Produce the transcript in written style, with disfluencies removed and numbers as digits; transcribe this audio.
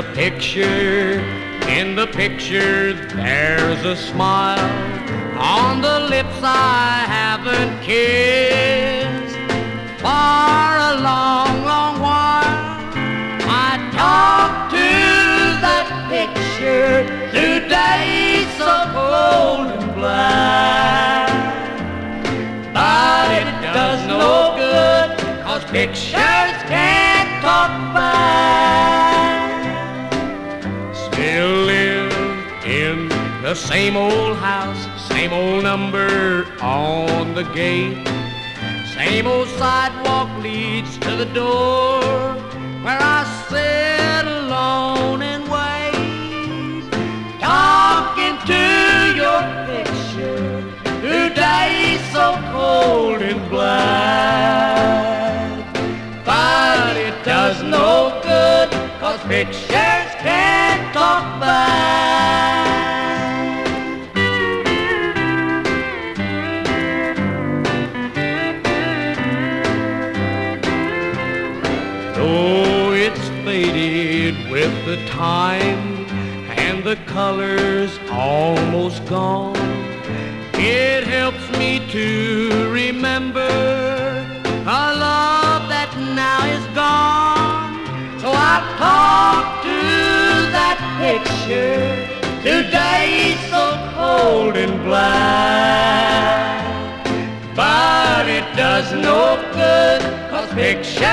a picture, in the picture there's a smile on the lips I haven't kissed for a long, long while. I talk to that picture through days so cold and black, but it does no good, 'cause pictures can't talk back. Still live in the same old house, same old number on the gate, same old sidewalk leads to the door where I sit alone and wait, talking to your picture through days so cold and black. But it does no good, 'cause pictures can't talk back. Though it's faded with the time and the color's almost gone, it helps me to remember a love that now is gone. So I talk to that picture through days so cold and black, but it does no good, 'cause pictures